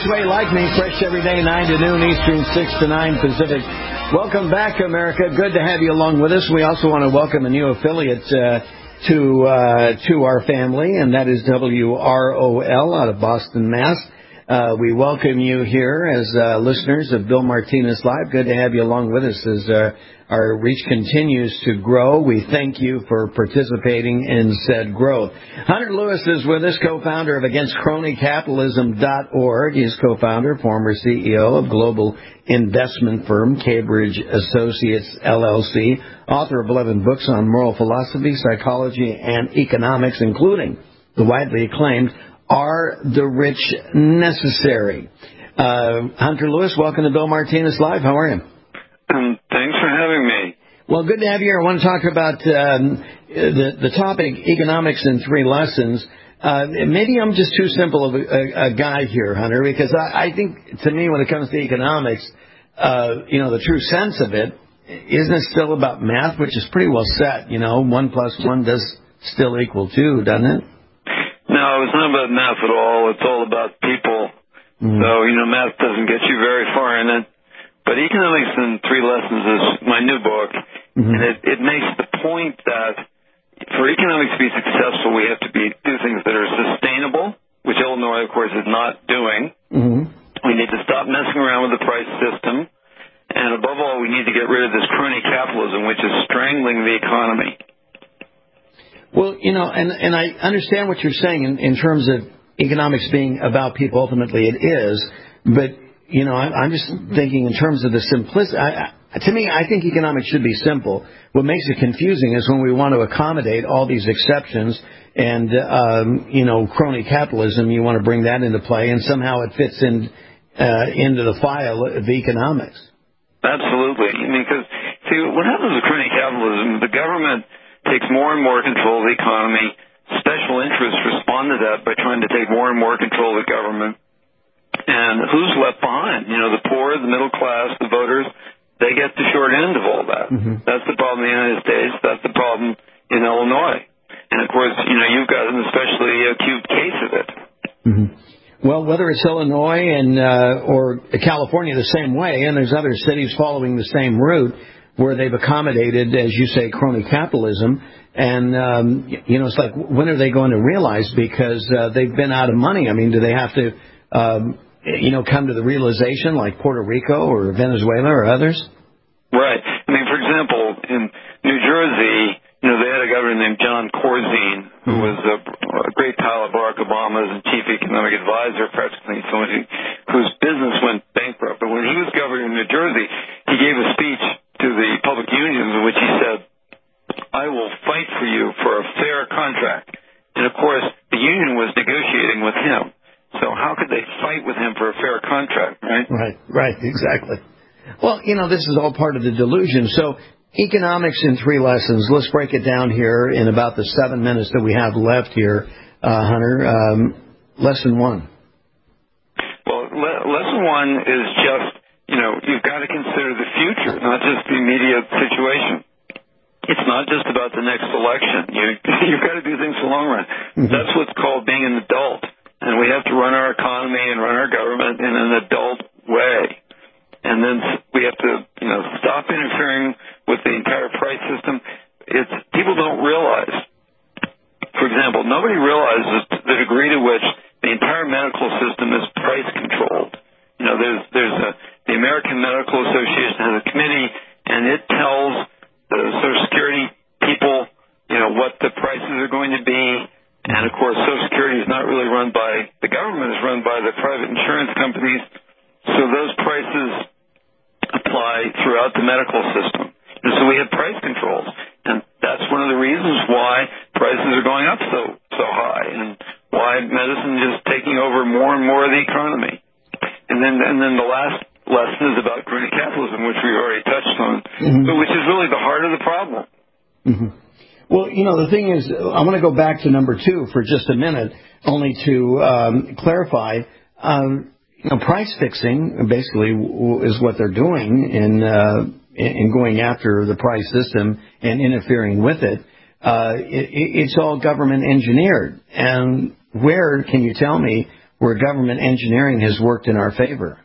Way Like Me, fresh every day, 9 to noon Eastern, 6 to 9 Pacific. Welcome back, America. Good to have you along with us. We also want to welcome a new affiliate to our family, and that is WROL out of Boston, Mass. We welcome you here as listeners of Bill Martinez Live. Good to have you along with us as our reach continues to grow. We thank you for participating in said growth. Hunter Lewis is with us, co-founder of AgainstCronyCapitalism.org. He's co-founder, former CEO of global investment firm Cambridge Associates, LLC, author of 11 books on moral philosophy, psychology, and economics, including the widely acclaimed Are the Rich Necessary? Hunter Lewis, welcome to Bill Martinez Live. How are you? Thanks for having me. Well, good to have you here. I want to talk about the topic, economics in 3 lessons. Maybe I'm just too simple of a guy here, Hunter, because I think, to me, when it comes to economics, the true sense of it, isn't it still about math, which is pretty well set? 1 + 1 does still equal 2, doesn't it? No, it's not about math at all. It's all about people. Mm-hmm. So, math doesn't get you very far in it. But Economics in 3 Lessons is my new book, mm-hmm. and it makes the point that for economics to be successful, we have to do things that are sustainable, which Illinois, of course, is not doing. Mm-hmm. We need to stop messing around with the price system. And above all, we need to get rid of this crony capitalism, which is strangling the economy. Well, and I understand what you're saying in terms of economics being about people. Ultimately, it is. But I'm just thinking in terms of the simplicity. To me, I think economics should be simple. What makes it confusing is when we want to accommodate all these exceptions and, crony capitalism, you want to bring that into play, and somehow it fits into the file of economics. Absolutely. Because, see, what happens with crony capitalism, the government takes more and more control of the economy. Special interests respond to that by trying to take more and more control of the government. And who's left behind? The poor, the middle class, the voters, they get the short end of all that. Mm-hmm. That's the problem in the United States. That's the problem in Illinois. And, of course, you've got an especially acute case of it. Mm-hmm. Well, whether it's Illinois or California the same way, and there's other cities following the same route where they've accommodated, as you say, crony capitalism. And, it's like, when are they going to realize? Because they've been out of money. I mean, do they have to come to the realization like Puerto Rico or Venezuela or others? Right. For example, in New Jersey, they had a governor named John Corzine, who was a great pal of Barack Obama's and chief economic advisor, practically, whose business went bankrupt. But when he was governor in New Jersey, he gave a speech to the public unions in which he said, "I will fight for you for a fair contract." And, of course, the union was negotiating with him. So how could they fight with him for a fair contract, right? Right, exactly. Well, this is all part of the delusion. So economics in 3 lessons. Let's break it down here in about the 7 minutes that we have left here, Hunter. Lesson 1. Well, lesson 1 is just, you've got to consider the future, not just the immediate situation. It's not just about the next election. You've got to do things for the long run. Mm-hmm. That's what's called being an adult. And we have to run our economy and run our government in an adult way. And then we have to, stop interfering with the entire price system. People don't realize, for example, nobody realizes the degree to which the entire medical system is price controlled. The American Medical Association has a committee, and it tells the Social Security people, what the prices are going to be. And, of course, Social Security is not really run by the government. It's run by the private insurance companies. So those prices apply throughout the medical system. And so we have price controls. And that's one of the reasons why prices are going up so high and why medicine is taking over more and more of the economy. And then the last lesson is about crony capitalism, which we already touched on, mm-hmm. but which is really the heart of the problem. Mm-hmm. Well, the thing is, I want to go back to number 2 for just a minute, only to clarify. Price fixing basically is what they're doing in going after the price system and interfering with it. It's all government engineered. And where, can you tell me, where government engineering has worked in our favor.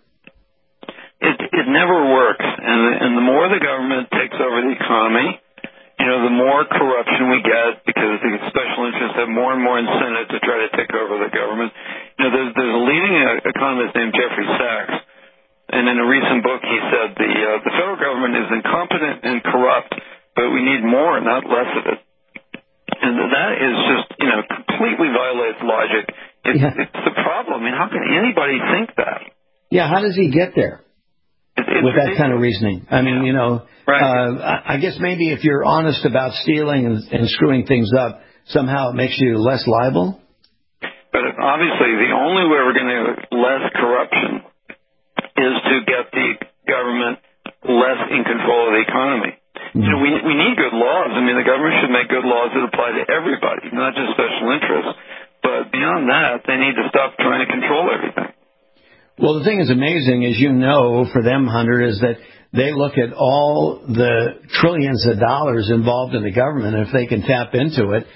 It never works, and the more the government takes over the economy, the more corruption we get because the special interests have more and more incentive to try to take over the government. There's a leading economist named Jeffrey Sachs, and in a recent book he said the federal government is incompetent and corrupt, but we need more, not less of it. And that is just, completely violates logic. It's the problem. I mean, how can anybody think that? Yeah, how does he get there? With that kind of reasoning. I mean, right. I guess maybe if you're honest about stealing and screwing things up, somehow it makes you less liable? But obviously the only way we're going to less corruption is to get the government less in control of the economy. Mm-hmm. We need good laws. I mean, the government should make good laws that apply to everybody, not just special interests. But beyond that, they need to stop trying to control everything. Well, the thing is amazing, as you know, for them, Hunter, is that they look at all the trillions of dollars involved in the government, and if they can tap into it,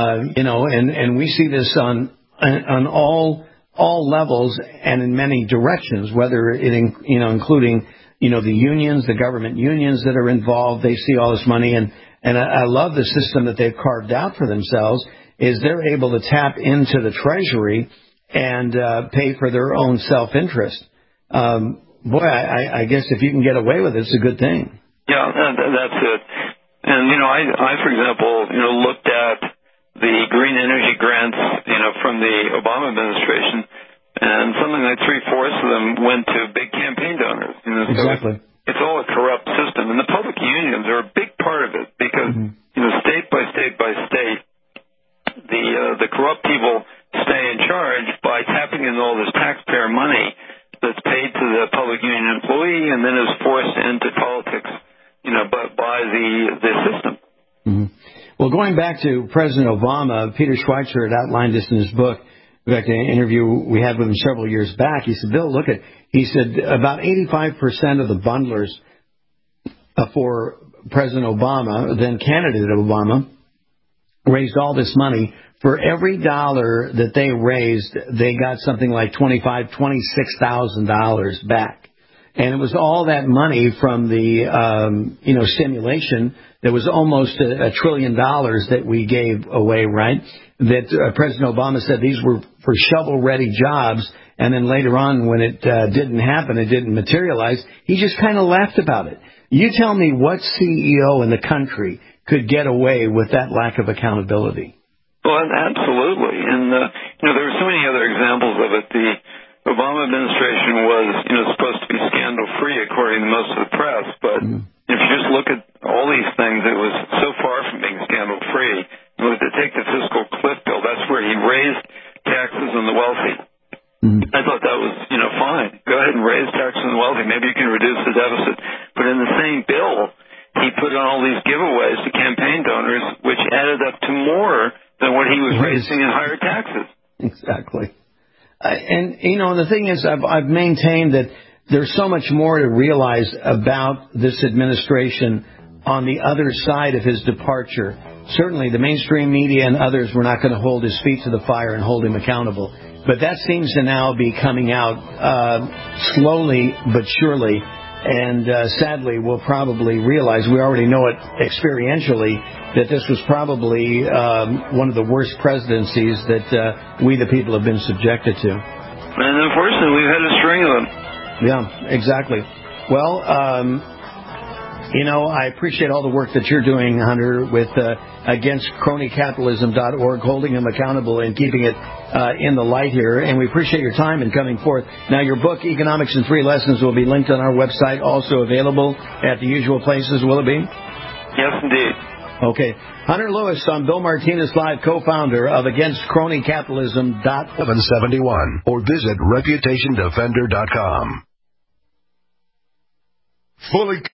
and we see this on all levels and in many directions, whether it, including, the unions, the government unions that are involved, they see all this money, and I love the system that they've carved out for themselves, is they're able to tap into the Treasury and pay for their own self-interest. Boy, I guess if you can get away with it, it's a good thing. Yeah, that's it. And, I, for example, looked at the green energy grants, from the Obama administration, and something like 3/4 of them went to big campaign donors. Exactly. So it's all a corrupt system. And the public unions are a big part of it because, state by state by state, the corrupt people stay in charge by tapping in all this taxpayer money that's paid to the public union employee and then is forced into politics, by the system. Mm-hmm. Well, going back to President Obama, Peter Schweitzer had outlined this in his book. In fact, an interview we had with him several years back, he said, Bill, he said about 85% of the bundlers for President Obama, then candidate Obama, raised all this money. For every dollar that they raised, they got something like $26,000 back. And it was all that money from the, stimulation. There was almost $1 trillion that we gave away, right? That President Obama said these were for shovel-ready jobs. And then later on, when it didn't happen, it didn't materialize, he just kind of laughed about it. You tell me what CEO in the country could get away with that lack of accountability. Well, absolutely. And, there were so many other examples of it. The Obama administration was, supposed to be scandal-free according to most of the press. But if you just look at all these things, it was so far from being scandal-free. To take the fiscal cliff bill, that's where he raised taxes on the wealthy. I thought that was, fine. Go ahead and raise taxes on the wealthy. Maybe you can reduce the deficit. But in the same bill, he put on all these giveaways to campaign donors, which added up to more than what he was raising in higher taxes. Exactly. And the thing is, I've maintained that there's so much more to realize about this administration on the other side of his departure. Certainly, the mainstream media and others were not going to hold his feet to the fire and hold him accountable. But that seems to now be coming out slowly but surely. And sadly, we'll probably realize, we already know it experientially, that this was probably one of the worst presidencies that we, the people, have been subjected to. And unfortunately, we've had a string of them. Yeah, exactly. Well, I appreciate all the work that you're doing, Hunter, with againstcronycapitalism.org, holding them accountable and keeping it in the light here. And we appreciate your time in coming forth. Now, your book, Economics in 3 Lessons, will be linked on our website, also available at the usual places, will it be? Yes, indeed. Okay. Hunter Lewis on Bill Martinez Live, co-founder of AgainstCronyCapitalism.org. 771, or visit ReputationDefender.com. Fully